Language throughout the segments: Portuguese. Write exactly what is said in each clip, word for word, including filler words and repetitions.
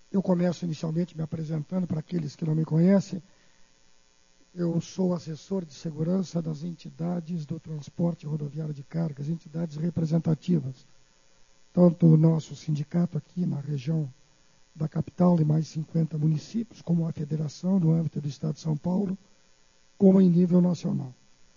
Eu começo inicialmente me apresentando para aqueles que não me conhecem. Eu sou assessor de segurança das entidades do transporte rodoviário de cargas, entidades representativas. Tanto o nosso sindicato aqui na região da capital e mais cinquenta municípios, como a federação no âmbito do Estado de São Paulo, como em nível nacional.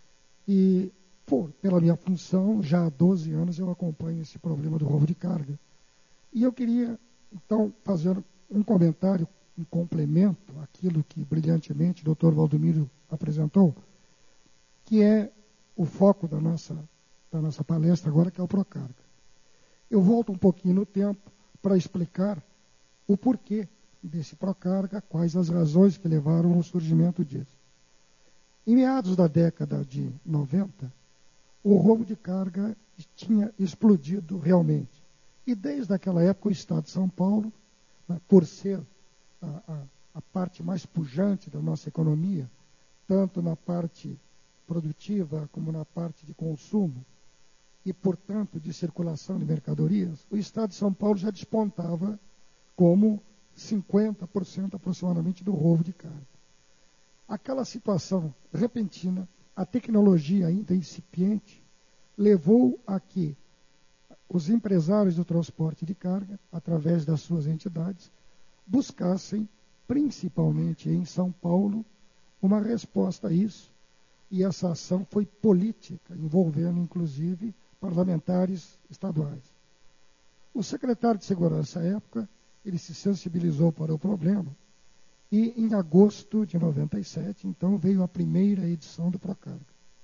E, por, pela minha função, já há doze anos eu acompanho esse problema do roubo de carga. E eu queria, então, fazer um comentário, um complemento àquilo que brilhantemente o doutor Valdomiro apresentou, que é o foco da nossa, da nossa palestra agora, que é o Procarga. Eu volto um pouquinho no tempo para explicar o porquê desse Procarga, quais as razões que levaram ao surgimento disso. Em meados da década de noventa, o roubo de carga tinha explodido realmente. E desde aquela época o Estado de São Paulo, né, por ser a, a, a parte mais pujante da nossa economia, tanto na parte produtiva como na parte de consumo, e, portanto, de circulação de mercadorias, o Estado de São Paulo já despontava como cinquenta por cento aproximadamente do roubo de carga. Aquela situação repentina, a tecnologia ainda incipiente, levou a que os empresários do transporte de carga, através das suas entidades, buscassem, principalmente em São Paulo, uma resposta a isso. E essa ação foi política, envolvendo, inclusive, parlamentares estaduais. O secretário de Segurança, à época, ele se sensibilizou para o problema e, em agosto de noventa e sete, então, veio a primeira edição do Procarga.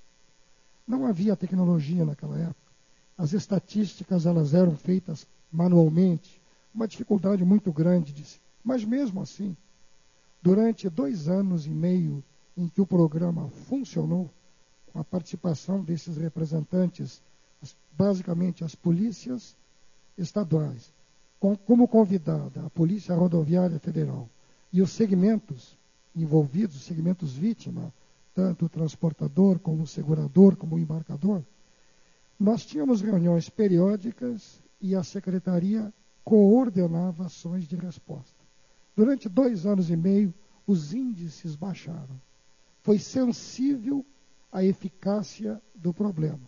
Não havia tecnologia naquela época. As estatísticas elas eram feitas manualmente, uma dificuldade muito grande de se... Mas, mesmo assim, durante dois anos e meio em que o programa funcionou, com a participação desses representantes, basicamente as polícias estaduais, com, como convidada a Polícia Rodoviária Federal e os segmentos envolvidos, os segmentos vítima, tanto o transportador, como o segurador, como o embarcador, nós tínhamos reuniões periódicas e a Secretaria coordenava ações de resposta. Durante dois anos e meio, os índices baixaram. Foi sensível à eficácia do problema.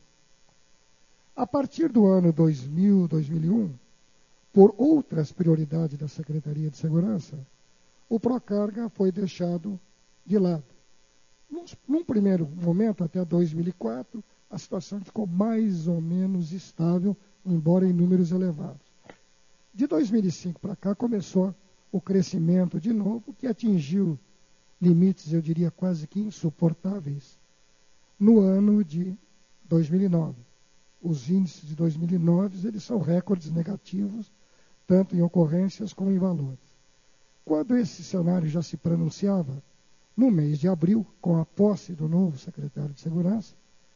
A partir do ano dois mil, dois mil e um, por outras prioridades da Secretaria de Segurança, o Procarga foi deixado de lado. Num, num primeiro momento, até dois mil e quatro, a situação ficou mais ou menos estável, embora em números elevados. De dois mil e cinco para cá, começou o crescimento de novo, que atingiu limites, eu diria, quase que insuportáveis, no ano de dois mil e nove. Os índices de dois mil e nove eles são recordes negativos, tanto em ocorrências como em valores. Quando esse cenário já se pronunciava, no mês de abril, com a posse do novo secretário de Segurança,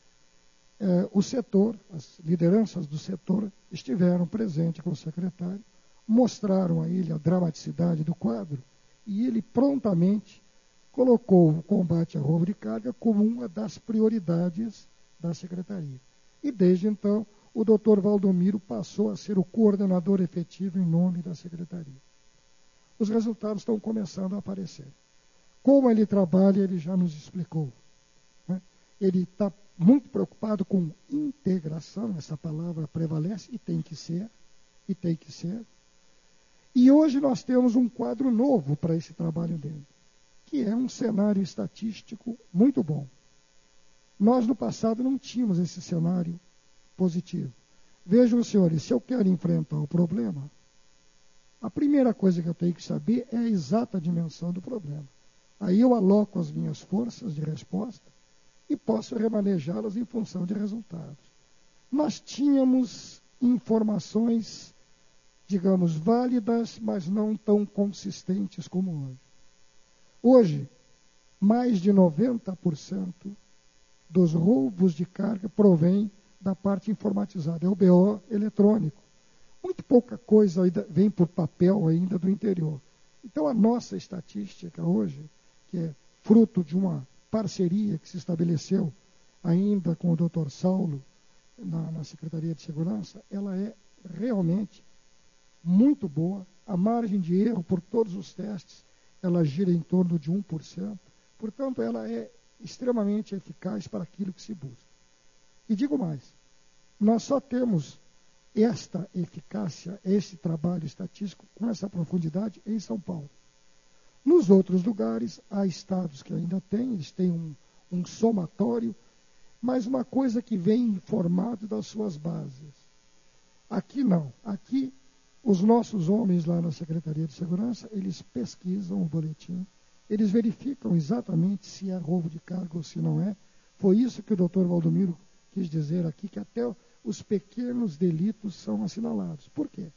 eh, o setor, as lideranças do setor estiveram presentes com o secretário, mostraram a ele a dramaticidade do quadro e ele prontamente colocou o combate ao roubo de carga como uma das prioridades da Secretaria. E desde então, o doutor Valdomiro passou a ser o coordenador efetivo em nome da Secretaria. Os resultados estão começando a aparecer. Como ele trabalha, ele já nos explicou, né? Ele está muito preocupado com integração, essa palavra prevalece e tem que ser, e tem que ser. E hoje nós temos um quadro novo para esse trabalho dele, que é um cenário estatístico muito bom. Nós, no passado, não tínhamos esse cenário positivo. Vejam, senhores, se eu quero enfrentar o problema, a primeira coisa que eu tenho que saber é a exata dimensão do problema. Aí eu aloco as minhas forças de resposta e posso remanejá-las em função de resultados. Nós tínhamos informações, digamos, válidas, mas não tão consistentes como hoje. Hoje, mais de noventa por cento dos roubos de carga provém da parte informatizada, é o B O eletrônico. Muito pouca coisa ainda vem por papel ainda do interior. Então, a nossa estatística hoje, que é fruto de uma parceria que se estabeleceu ainda com o doutor Saulo na, na Secretaria de Segurança, ela é realmente muito boa, a margem de erro por todos os testes, ela gira em torno de um por cento, portanto, ela é extremamente eficaz para aquilo que se busca. E digo mais, nós só temos esta eficácia, esse trabalho estatístico com essa profundidade em São Paulo. Nos outros lugares, há estados que ainda têm, eles têm um, um somatório, mas uma coisa que vem informado das suas bases. Aqui não. Aqui, os nossos homens lá na Secretaria de Segurança, eles pesquisam o boletim, eles verificam exatamente se é roubo de carga ou se não é. Foi isso que o doutor Valdomiro quis dizer aqui, que até os pequenos delitos são assinalados. Por quê?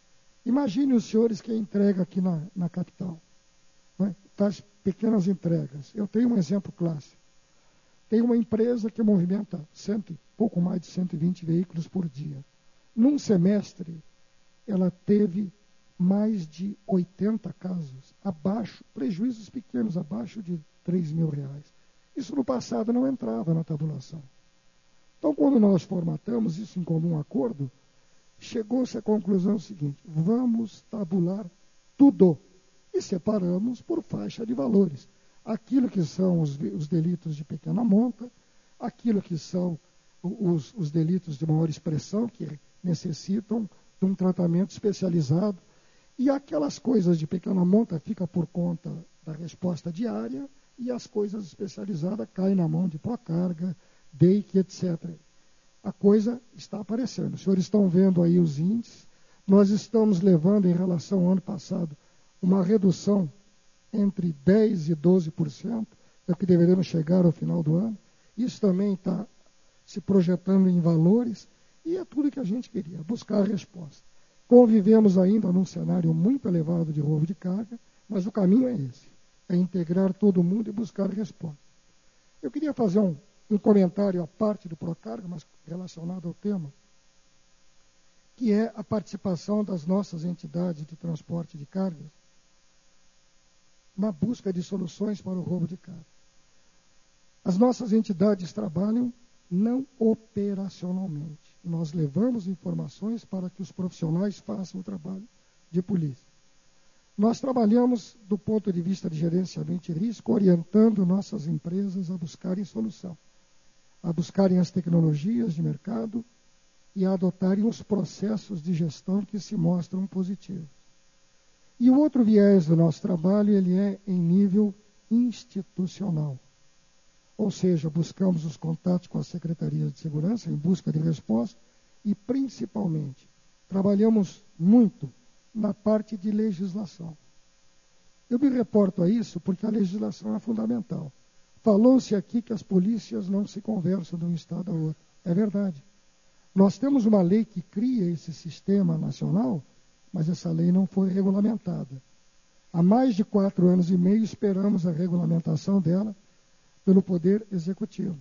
Imagine os senhores que entrega aqui na, na capital, né? Faz pequenas entregas. Eu tenho um exemplo clássico. Tem uma empresa que movimenta cento, pouco mais de cento e vinte veículos por dia. Num semestre, ela teve mais de oitenta casos, abaixo, prejuízos pequenos, abaixo de três mil reais. Isso no passado não entrava na tabulação. Então, quando nós formatamos isso em comum acordo, chegou-se à conclusão seguinte: vamos tabular tudo. E separamos por faixa de valores. Aquilo que são os, os delitos de pequena monta, aquilo que são os, os delitos de maior expressão, que necessitam de um tratamento especializado, e aquelas coisas de pequena monta ficam por conta da resposta diária, e as coisas especializadas caem na mão de Procarga, D E I C, etcétera. A coisa está aparecendo. Os senhores estão vendo aí os índices. Nós estamos levando, em relação ao ano passado, uma redução entre dez por cento e doze por cento, é o que deveremos chegar ao final do ano. Isso também está se projetando em valores, e é tudo que a gente queria, buscar a resposta. Convivemos ainda num cenário muito elevado de roubo de carga, mas o caminho é esse, é integrar todo mundo e buscar a resposta. Eu queria fazer um, um comentário à parte do Procarga, mas relacionado ao tema, que é a participação das nossas entidades de transporte de cargas na busca de soluções para o roubo de carga. As nossas entidades trabalham não operacionalmente. Nós levamos informações para que os profissionais façam o trabalho de polícia. Nós trabalhamos do ponto de vista de gerenciamento de risco, orientando nossas empresas a buscarem solução, a buscarem as tecnologias de mercado e a adotarem os processos de gestão que se mostram positivos. E o outro viés do nosso trabalho, ele é em nível institucional. Ou seja, buscamos os contatos com as secretarias de segurança em busca de resposta e, principalmente, trabalhamos muito na parte de legislação. Eu me reporto a isso porque a legislação é fundamental. Falou-se aqui que as polícias não se conversam de um estado a outro. É verdade. Nós temos uma lei que cria esse sistema nacional, mas essa lei não foi regulamentada. Há mais de quatro anos e meio esperamos a regulamentação dela pelo Poder Executivo.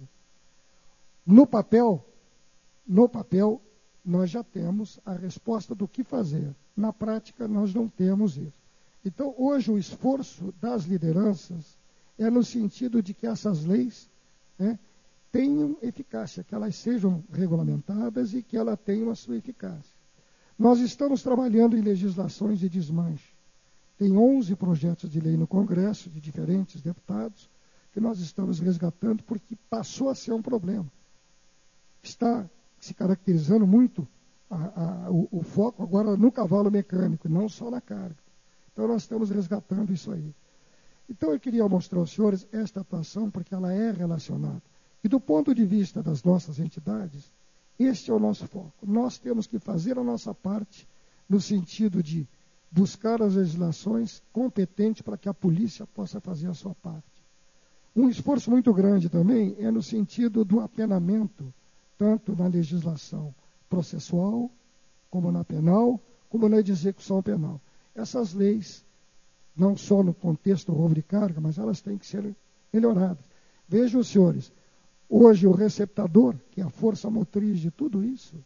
No papel, no papel, nós já temos a resposta do que fazer. Na prática, nós não temos isso. Então, hoje, o esforço das lideranças é no sentido de que essas leis, né, tenham eficácia, que elas sejam regulamentadas e que elas tenham a sua eficácia. Nós estamos trabalhando em legislações de desmanche. Tem onze projetos de lei no Congresso, de diferentes deputados, que nós estamos resgatando porque passou a ser um problema. Está se caracterizando muito a, a, o, o foco agora no cavalo mecânico, não só na carga. Então, nós estamos resgatando isso aí. Então, eu queria mostrar aos senhores esta atuação, porque ela é relacionada. E do ponto de vista das nossas entidades, este é o nosso foco. Nós temos que fazer a nossa parte no sentido de buscar as legislações competentes para que a polícia possa fazer a sua parte. Um esforço muito grande também é no sentido do apenamento, tanto na legislação processual, como na penal, como na de execução penal. Essas leis, não só no contexto do roubo de carga, mas elas têm que ser melhoradas. Vejam, senhores, hoje o receptador, que é a força motriz de tudo isso,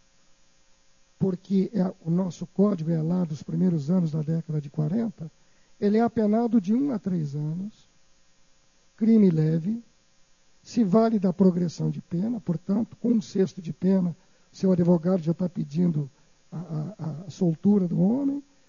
porque é, o nosso código é lá dos primeiros anos da década de quarenta, ele é apenado de um a três anos, crime leve, se vale da progressão de pena, portanto, com um sexto de pena, seu advogado já está pedindo a, a, a soltura do homem,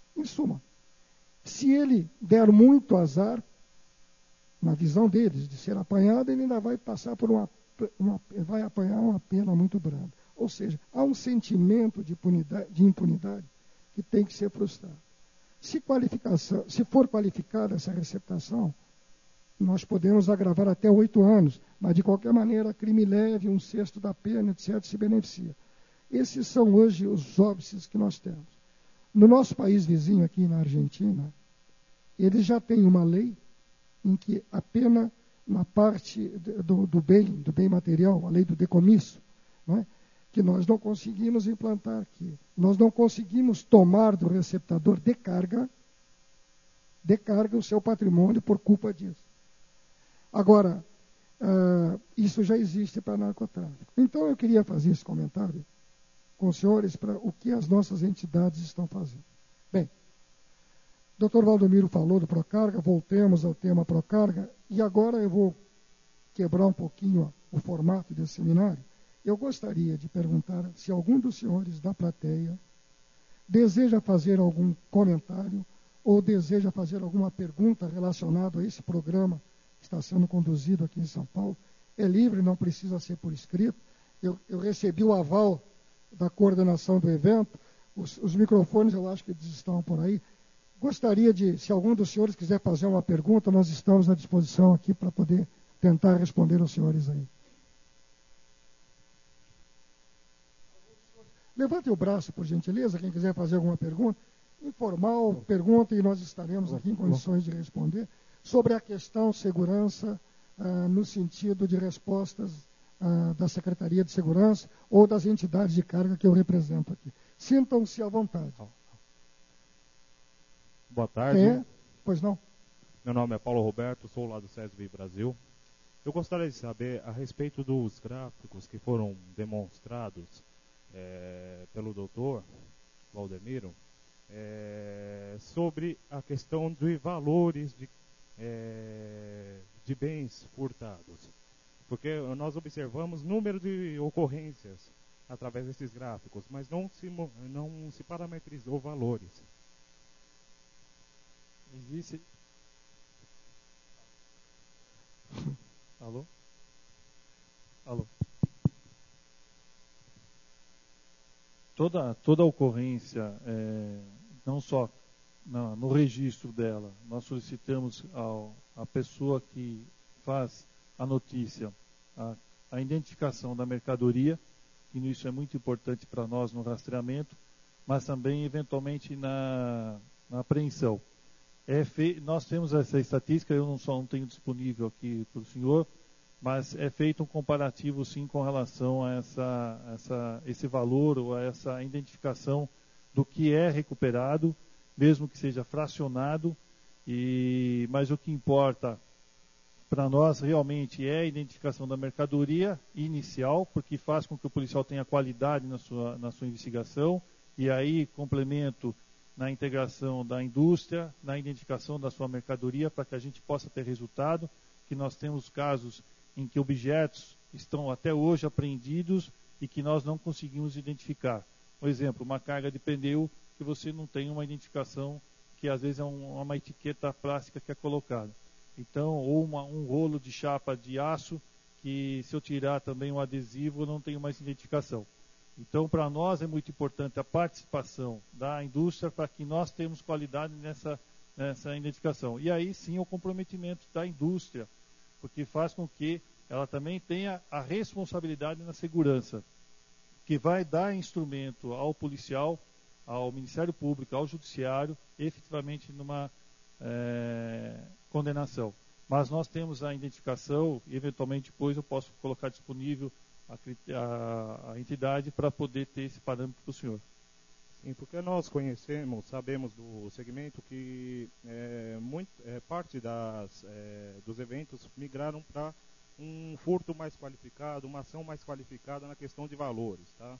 Em suma, se ele der muito azar, na visão deles, de ser apanhado, ele ainda vai passar por uma, uma vai apanhar uma pena muito branda. Ou seja, há um sentimento de impunidade, de impunidade que tem que ser frustrado. Se, qualificação, se for qualificada essa receptação, nós podemos agravar até oito anos, mas de qualquer maneira, crime leve, um sexto da pena, etcétera, se beneficia. Esses são hoje os óbices que nós temos. No nosso país vizinho, aqui na Argentina, eles já têm uma lei em que a pena na parte do, do bem, do bem material, a lei do decomisso, não é? Que nós não conseguimos implantar aqui. Nós não conseguimos tomar do receptador de carga, de carga o seu patrimônio por culpa disso. Agora, uh, isso já existe para narcotráfico. Então, eu queria fazer esse comentário com os senhores para o que as nossas entidades estão fazendo. Bem, o doutor Valdomiro falou do Procarga, voltemos ao tema Procarga, e agora eu vou quebrar um pouquinho ó, o formato desse seminário. Eu gostaria de perguntar se algum dos senhores da plateia deseja fazer algum comentário ou deseja fazer alguma pergunta relacionada a esse programa que está sendo conduzido aqui em São Paulo. É livre, não precisa ser por escrito. Eu, eu recebi o aval da coordenação do evento. Os, os microfones, eu acho que eles estão por aí. Gostaria de, se algum dos senhores quiser fazer uma pergunta, nós estamos à disposição aqui para poder tentar responder aos senhores aí. Levante o braço, por gentileza, quem quiser fazer alguma pergunta. Informal, pergunta, e nós estaremos aqui em condições de responder sobre a questão segurança, ah, no sentido de respostas ah, da Secretaria de Segurança ou das entidades de carga que eu represento aqui. Sintam-se à vontade. Boa tarde. É? Pois não? Meu nome é Paulo Roberto, sou lá do SESB Brasil. Eu gostaria de saber a respeito dos gráficos que foram demonstrados é, pelo doutor Valdemiro é, sobre a questão de valores de, é, de bens furtados. Porque nós observamos número de ocorrências através desses gráficos, mas não se, não se parametrizou valores. Existe. Alô? Alô? Toda, toda ocorrência, é, não só na, no registro dela, nós solicitamos ao, a pessoa que faz a notícia, a, a identificação da mercadoria, que isso é muito importante para nós no rastreamento, mas também, eventualmente, na, na apreensão. É fe... Nós temos essa estatística, eu não só não tenho disponível aqui para o senhor, mas é feito um comparativo sim com relação a essa, essa, esse valor ou a essa identificação do que é recuperado, mesmo que seja fracionado, e... mas o que importa para nós realmente é a identificação da mercadoria inicial, porque faz com que o policial tenha qualidade na sua, na sua investigação, e aí complemento na integração da indústria, na identificação da sua mercadoria, para que a gente possa ter resultado, que nós temos casos em que objetos estão até hoje apreendidos e que nós não conseguimos identificar. Por exemplo, uma carga de pneu que você não tem uma identificação, que às vezes é um, uma etiqueta plástica que é colocada. Então, ou uma, um rolo de chapa de aço, que se eu tirar também um adesivo, eu não tenho mais identificação. Então, para nós é muito importante a participação da indústria para que nós tenhamos qualidade nessa, nessa identificação. E aí sim o comprometimento da indústria, porque faz com que ela também tenha a responsabilidade na segurança, que vai dar instrumento ao policial, ao Ministério Público, ao Judiciário, efetivamente numa é, condenação. Mas nós temos a identificação e eventualmente depois eu posso colocar disponível A, a, a entidade para poder ter esse parâmetro para o senhor. Sim, porque nós conhecemos, sabemos do segmento que é, muito, é, parte das, é, dos eventos migraram para um furto mais qualificado, uma ação mais qualificada na questão de valores. Tá?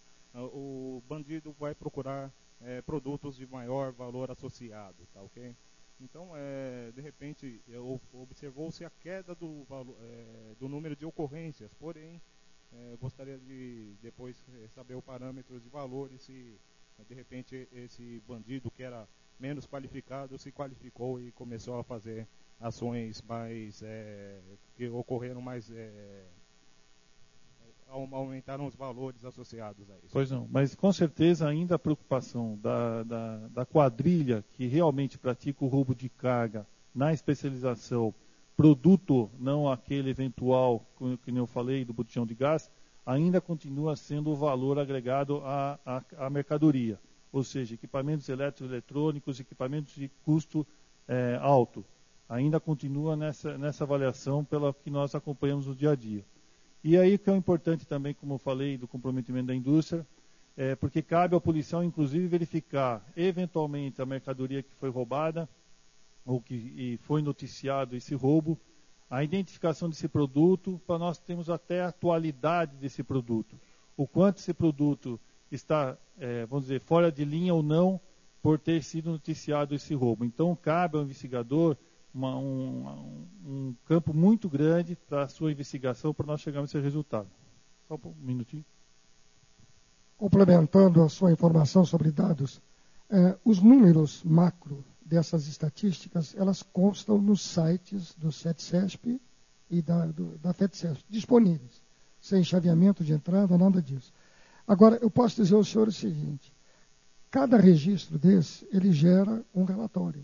O bandido vai procurar é, produtos de maior valor associado, tá, ok? Então, é, de repente, observou-se a queda do, é, do número de ocorrências, porém, É, gostaria de depois saber o parâmetro de valores, se de repente esse bandido que era menos qualificado se qualificou e começou a fazer ações mais é, que ocorreram mais é, aumentaram os valores associados a isso. Pois não, mas com certeza ainda a preocupação da, da, da quadrilha que realmente pratica o roubo de carga na especialização produto, não aquele eventual, que eu falei, do botijão de gás, ainda continua sendo o valor agregado à, à, à mercadoria, ou seja, equipamentos eletroeletrônicos, equipamentos de custo é, alto. Ainda continua nessa, nessa avaliação pela que nós acompanhamos no dia a dia. E aí que é importante também, como eu falei, do comprometimento da indústria, é, porque cabe ao policial, inclusive, verificar, eventualmente, a mercadoria que foi roubada, ou que e foi noticiado esse roubo, a identificação desse produto, para nós termos até a atualidade desse produto. O quanto esse produto está, é, vamos dizer, fora de linha ou não, por ter sido noticiado esse roubo. Então, cabe ao investigador uma, um, um campo muito grande para a sua investigação, para nós chegarmos a esse resultado. Só um minutinho. Complementando a sua informação sobre dados, eh, os números macro dessas estatísticas, elas constam nos sites do CETCESP e da, do, da FETCESP, disponíveis, sem chaveamento de entrada, nada disso. Agora, eu posso dizer ao senhor o seguinte, cada registro desse, ele gera um relatório.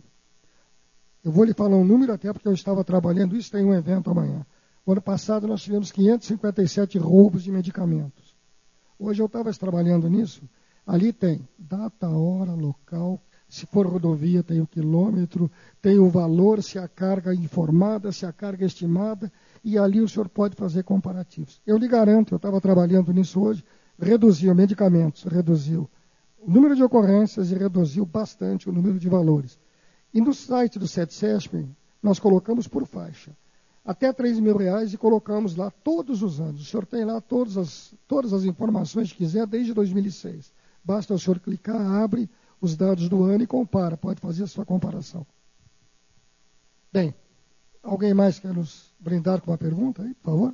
Eu vou lhe falar um número até porque eu estava trabalhando, isso tem um evento amanhã. O ano passado nós tivemos quinhentos e cinquenta e sete roubos de medicamentos. Hoje eu estava trabalhando nisso, ali tem data, hora, local, se for rodovia tem o quilômetro, tem o valor, se a carga é informada, se a carga é estimada, e ali o senhor pode fazer comparativos. Eu lhe garanto, eu estava trabalhando nisso hoje, reduziu medicamentos, reduziu o número de ocorrências e reduziu bastante o número de valores. E no site do CETCESP, nós colocamos por faixa, até três mil reais e colocamos lá todos os anos. O senhor tem lá todas as, todas as informações que quiser desde dois mil e seis. Basta o senhor clicar, abre os dados do ano e compara, pode fazer a sua comparação. Bem, alguém mais quer nos brindar com uma pergunta aí, por favor?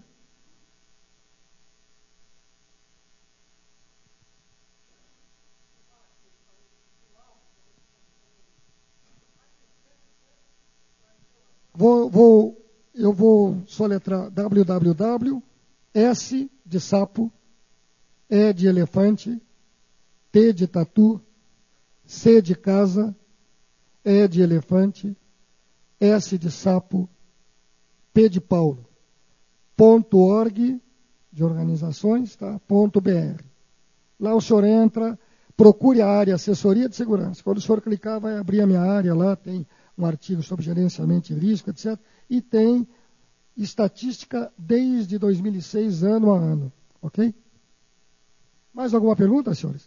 Vou, vou, eu vou soletrar w w w, S de sapo, E de elefante, T de tatu, C de casa, E de elefante, S de sapo, P de Paulo, ponto org, de organizações, tá? ponto br. Lá o senhor entra, procure a área assessoria de segurança. Quando o senhor clicar, vai abrir a minha área, lá tem um artigo sobre gerenciamento de risco, etcétera. E tem estatística desde dois mil e seis, ano a ano. Ok? Mais alguma pergunta, senhores?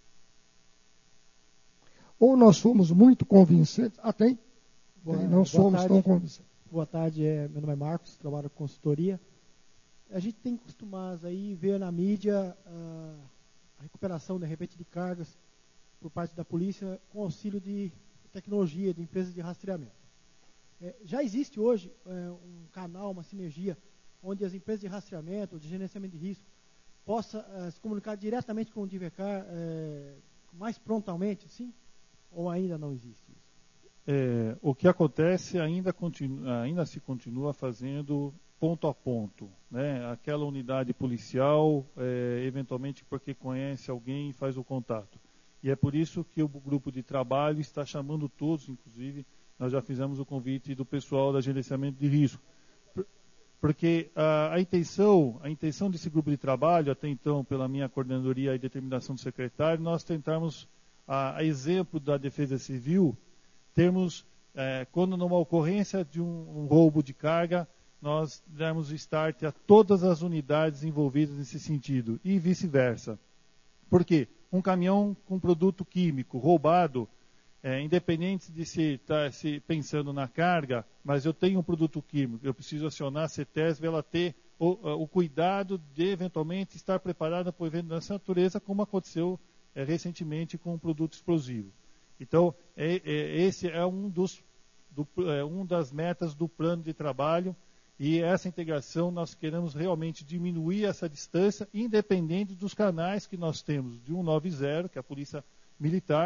Ou nós somos muito convincentes. Ah, tem? Boa, tem. Não somos tarde. tão convincentes. Boa tarde, é, meu nome é Marcos, trabalho com consultoria. A gente tem costumados aí ver na mídia uh, a recuperação, de repente, de cargas por parte da polícia com auxílio de tecnologia, de empresas de rastreamento. É, já existe hoje é, um canal, uma sinergia, onde as empresas de rastreamento, de gerenciamento de risco, possam é, se comunicar diretamente com o DIVECAR é, mais prontamente, sim? Ou ainda não existe isso? É, o que acontece ainda, continua, ainda se continua fazendo ponto a ponto, né? Aquela unidade policial, é, eventualmente porque conhece alguém, faz o contato. E é por isso que o grupo de trabalho está chamando todos, inclusive, nós já fizemos o convite do pessoal da gerenciamento de risco. Porque a, a, intenção, a intenção desse grupo de trabalho, até então, pela minha coordenadoria e determinação do secretário, nós tentarmos, a, a exemplo da Defesa Civil, termos, é, quando numa ocorrência de um, um roubo de carga, nós dermos start a todas as unidades envolvidas nesse sentido, e vice-versa. Por quê? Um caminhão com produto químico roubado, é, independente de se estar se pensando na carga, mas eu tenho um produto químico, eu preciso acionar a CETESB, ela ter o, o cuidado de eventualmente estar preparada para o evento dessa natureza, como aconteceu é, recentemente com um produto explosivo. Então, é, é, esse é um, dos, do, é um das metas do plano de trabalho, e essa integração nós queremos realmente diminuir essa distância, independente dos canais que nós temos de cento e noventa, que é a Polícia Militar, que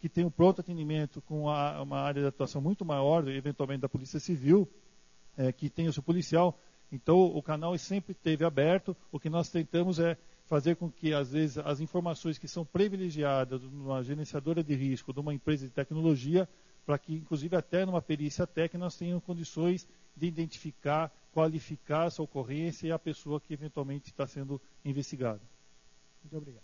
que tem um pronto atendimento com a, uma área de atuação muito maior, eventualmente da Polícia Civil, é, que tem o seu policial. Então, o canal sempre esteve aberto. O que nós tentamos é fazer com que, às vezes, as informações que são privilegiadas numa gerenciadora de risco de uma empresa de tecnologia, para que, inclusive, até numa perícia técnica, nós tenhamos condições de identificar, qualificar essa ocorrência e a pessoa que, eventualmente, está sendo investigada. Muito obrigado.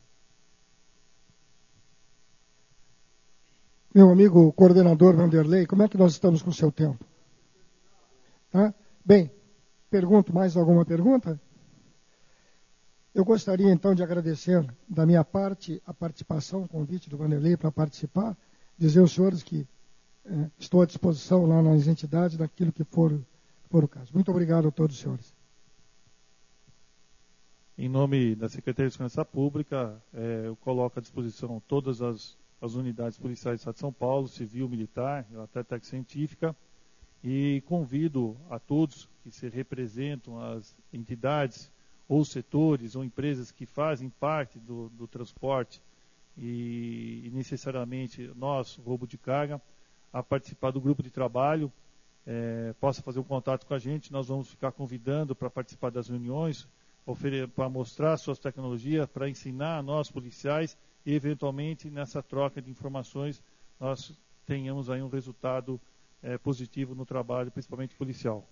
Meu amigo coordenador Vanderlei, como é que nós estamos com o seu tempo? Tá? Bem, pergunto, mais alguma pergunta? Eu gostaria, então, de agradecer, da minha parte, a participação, o convite do Vanderlei para participar, dizer aos senhores que eh, estou à disposição lá nas entidades daquilo que for, for o caso. Muito obrigado a todos os senhores. Em nome da Secretaria de Segurança Pública, eh, eu coloco à disposição todas as, as unidades policiais do Estado de São Paulo, civil, militar, até técnica científica, e convido a todos que se representam as entidades ou setores ou empresas que fazem parte do, do transporte e, e necessariamente nós, roubo de carga, a participar do grupo de trabalho, é, possa fazer um contato com a gente. Nós vamos ficar convidando para participar das reuniões, para mostrar suas tecnologias, para ensinar a nós policiais e eventualmente nessa troca de informações nós tenhamos aí um resultado é, positivo no trabalho, principalmente policial.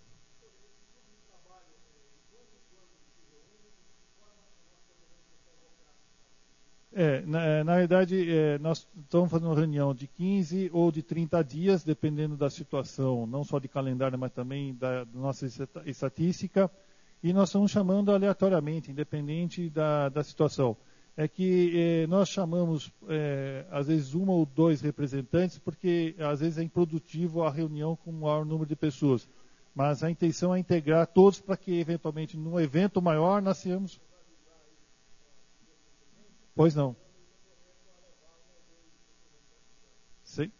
É, na, na verdade, é, nós estamos fazendo uma reunião de quinze ou de trinta dias, dependendo da situação, não só de calendário, mas também da, da nossa estatística, e nós estamos chamando aleatoriamente, independente da, da situação. É que é, nós chamamos, é, às vezes, uma ou dois representantes, porque às vezes é improdutivo a reunião com o maior número de pessoas. Mas a intenção é integrar todos para que, eventualmente, num evento maior, nós tenhamos... Pois não. Sim.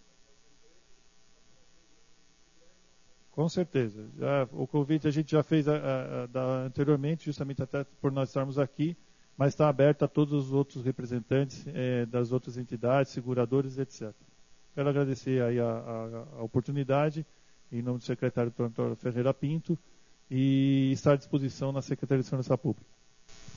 Com certeza. Já, o convite a gente já fez a, a, a, da, anteriormente, justamente até por nós estarmos aqui, mas está aberto a todos os outros representantes é, das outras entidades, seguradores, etcétera. Quero agradecer aí a, a, a oportunidade, em nome do secretário doutor Ferreira Pinto, e estar à disposição na Secretaria de Segurança Pública.